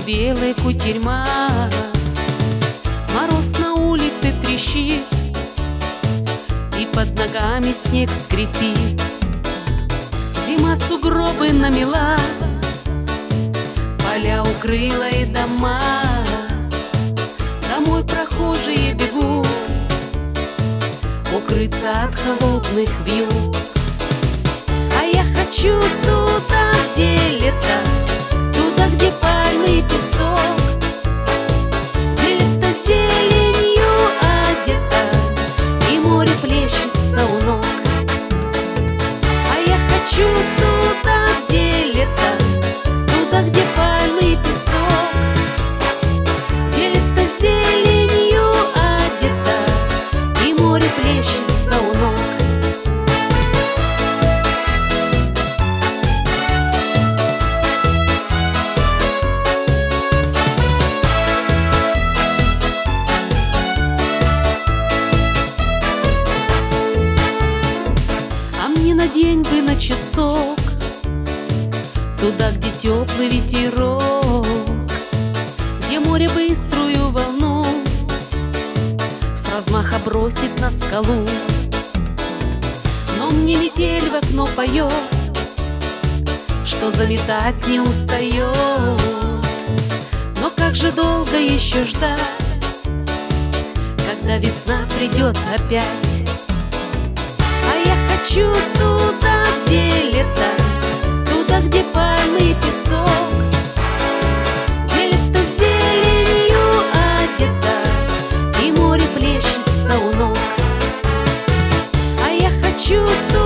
белая кутерьма. Мороз на улице трещит, и под ногами снег скрипит. Зима сугробы намела, поля укрыла и дома. Домой прохожие бегут, укрыться от холодных вьюг. А я хочу туда, где лето, туда, где пальмы и песок, где лето зеленью одето, и море плещется у ног. А я хочу туда, где лето, туда, где пальмы и песок, где лето зеленью одето, и море плещется у ног. Надень бы на часок туда, где теплый ветерок, где море быструю волну с размаха бросит на скалу. Но мне метель в окно поет, что заметать не устает. Но как же долго еще ждать, когда весна придет опять? Хочу туда, где лето, туда, где пальмы и песок, где лето зеленью одето, и море плещется у ног. А я хочу туда,